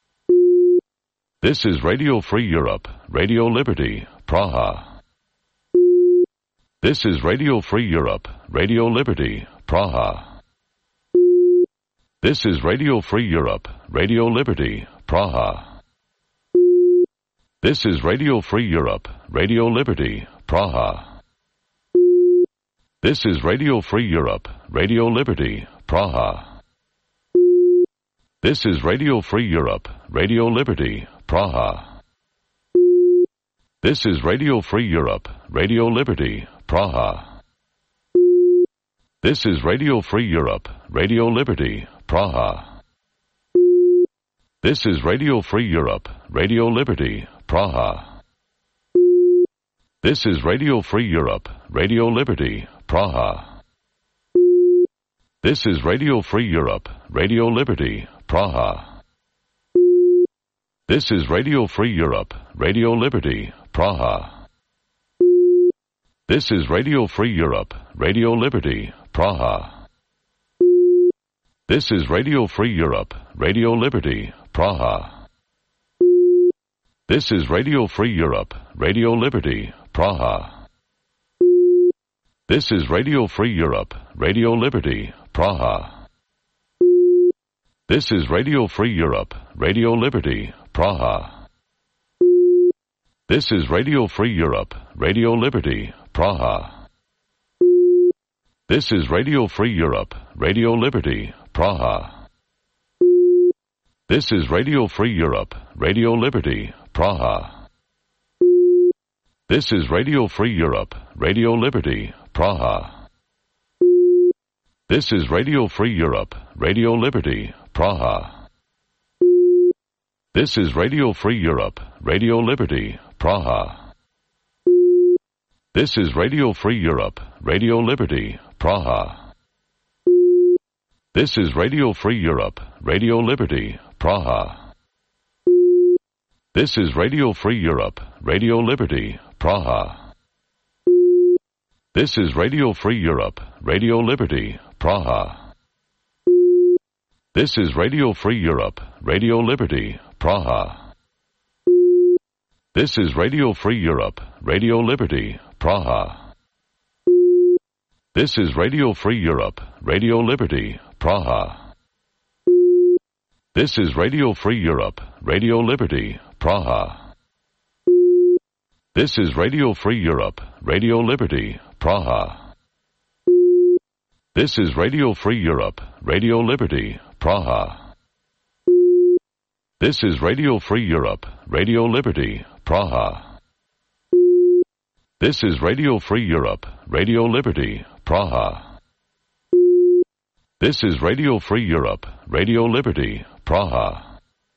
This is Radio Free Europe, Radio Liberty, Praha. This is Radio Free Europe, Radio Liberty, Praha. This is Radio Free Europe, Radio Liberty, Praha. This is Radio Free Europe, Radio Liberty, Praha. This is Radio Free Europe, Radio Liberty, Praha. This is Radio Free Europe, Radio Liberty, Praha. This is Radio Free Europe, Radio Liberty, Praha. This is Radio Free Europe, Radio Liberty, Praha. This is Radio Free Europe, Radio Liberty, Praha. This is Radio Free Europe, Radio Liberty, Praha. This is Radio Free Europe, Radio Liberty, Praha. This is Radio Free Europe, Radio Liberty, Praha. This is Radio Free Europe, Radio Liberty, Praha. This is Radio Free Europe, Radio Liberty, Praha. This is Radio Free Europe, Radio Liberty, Praha. This is Radio Free Europe, Radio Liberty, Praha. This is Radio Free Europe, Radio Liberty, Praha. This is Radio Free Europe, Radio Liberty, Praha. This is Radio Free Europe, Radio Liberty, Praha. This is Radio Free Europe, Radio Liberty, Praha. This is Radio Free Europe, Radio Liberty, Praha. This is Radio Free Europe, Radio Liberty, Praha. This is Radio Free Europe, Radio Liberty, Praha. This is Radio Free Europe, Radio Liberty, Praha. This is Radio Free Europe, Radio Liberty, Praha. This is Radio Free Europe, Radio Liberty, Praha. This is Radio Free Europe, Radio Liberty, Praha. This is Radio Free Europe, Radio Liberty, Praha. This is Radio Free Europe, Radio Liberty, Praha. This is Radio Free Europe, Radio Liberty, Praha. This is Radio Free Europe, Radio Liberty, Praha. This is Radio Free Europe, Radio Liberty, Praha. This is Radio Free Europe, Radio Liberty, Praha. This is Radio Free Europe, Radio Liberty, Praha. This is Radio Free Europe, Radio Liberty, Praha. This is Radio Free Europe, Radio Liberty, Praha.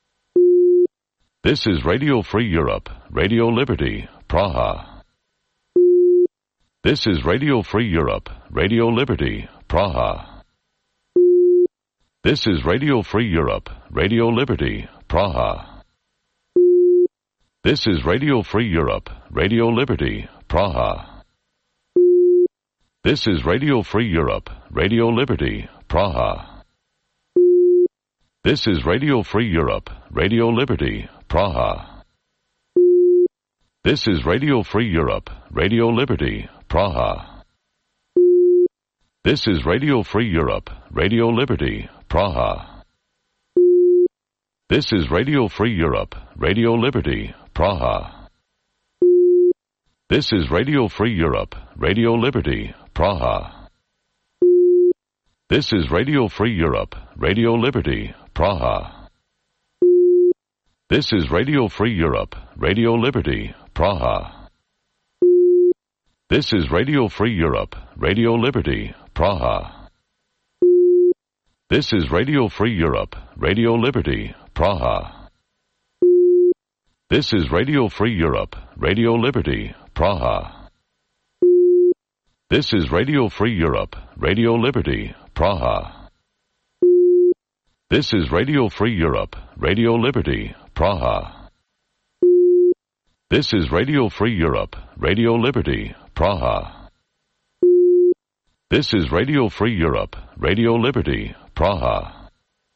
This is Radio Free Europe, Radio Liberty, Praha. This is Radio Free Europe, Radio Liberty, Praha. This is Radio Free Europe, Radio Liberty, Praha. This is Radio Free Europe, Radio Liberty, Praha. This is Radio Free Europe, Radio Liberty, Praha. This is Radio Free Europe, Radio Liberty, Praha. This is Radio Free Europe, Radio Liberty, Praha. This is Radio Free Europe, Radio Liberty, Praha. This is Radio Free Europe, Radio Liberty, Praha. This is Radio Free Europe, Radio Liberty, Praha. This is Radio Free Europe, Radio Liberty, Praha. This is Radio Free Europe, Radio Liberty, Praha. This is Radio Free Europe, Radio Liberty, Praha. This is Radio Free Europe, Radio Liberty, Praha. This is Radio Free Europe, Radio Liberty, Praha. This is Radio Free Europe, Radio Liberty, Praha. This is Radio Free Europe, Radio Liberty, Praha. This is Radio Free Europe, Radio Liberty, Praha. This is Radio Free Europe, Radio Liberty, Praha.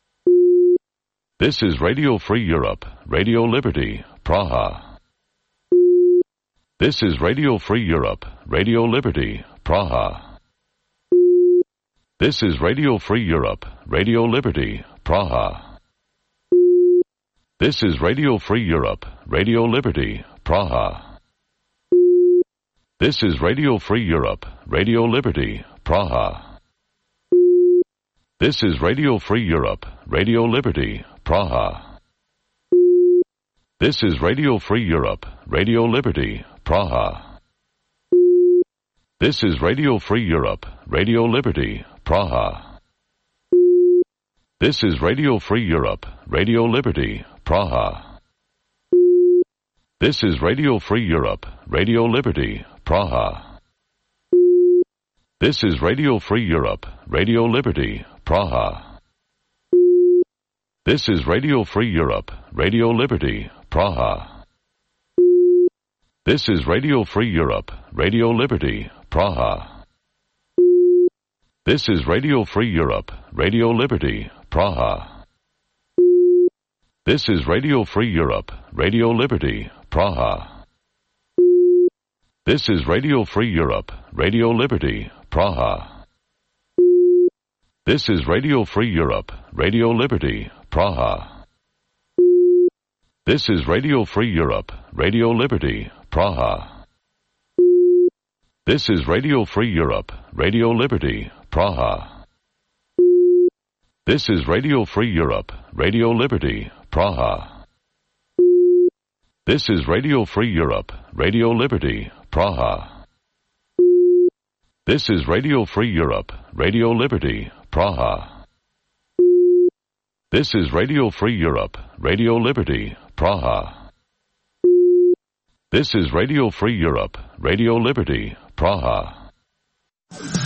This is Radio Free Europe, Radio Liberty, Praha. This is Radio Free Europe, Radio Liberty, Praha. This is Radio Free Europe, Radio Liberty, Praha. This is Radio Free Europe, Radio Liberty, Praha. This is Radio Free Europe, Radio Liberty, Praha. This is Radio Free Europe, Radio Liberty, Praha. This is Radio Free Europe, Radio Liberty, Praha. This is Radio Free Europe, Radio Liberty, Praha. This is Radio Free Europe, Radio Liberty, Praha. This is Radio Free Europe, Radio Liberty, Praha. This is Radio Free Europe, Radio Liberty, Praha. This is Radio Free Europe, Radio Liberty, Praha. This is Radio Free Europe, Radio Liberty, Praha. This is Radio Free Europe, Radio Liberty, Praha. This is Radio Free Europe, Radio Liberty, Praha. This is Radio Free Europe, Radio Liberty, Praha. This is Radio Free Europe, Radio Liberty, Praha. This is Radio Free Europe, Radio Liberty, Praha. This is Radio Free Europe, Radio Liberty, Praha. This is Radio Free Europe, Radio Liberty, Praha. This is Radio Free Europe, Radio Liberty, Praha. This is Radio Free Europe, Radio Liberty, Praha. This is Radio Free Europe, Radio Liberty, Praha. This is Radio Free Europe, Radio Liberty, Praha.